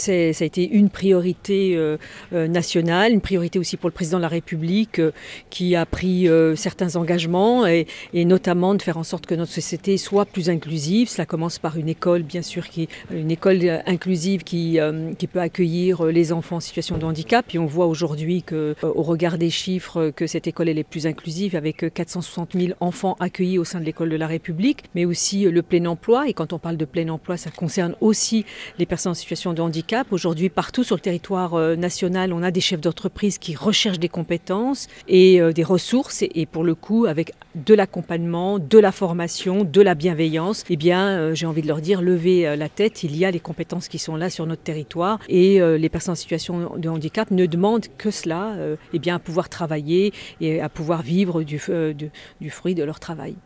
Ça a été une priorité nationale, une priorité aussi pour le président de la République qui a pris certains engagements et notamment de faire en sorte que notre société soit plus inclusive. Cela commence par une école, bien sûr, une école inclusive qui peut accueillir les enfants en situation de handicap. Et on voit aujourd'hui qu'au regard des chiffres, que cette école elle est plus inclusive avec 460 000 enfants accueillis au sein de l'école de la République, mais aussi le plein emploi. Et quand on parle de plein emploi, ça concerne aussi les personnes en situation de handicap. Aujourd'hui, partout sur le territoire national, on a des chefs d'entreprise qui recherchent des compétences et des ressources. Et pour le coup, avec de l'accompagnement, de la formation, de la bienveillance, eh bien, j'ai envie de leur dire, levez la tête, il y a les compétences qui sont là sur notre territoire. Et les personnes en situation de handicap ne demandent que cela, eh bien, à pouvoir travailler et à pouvoir vivre du fruit de leur travail.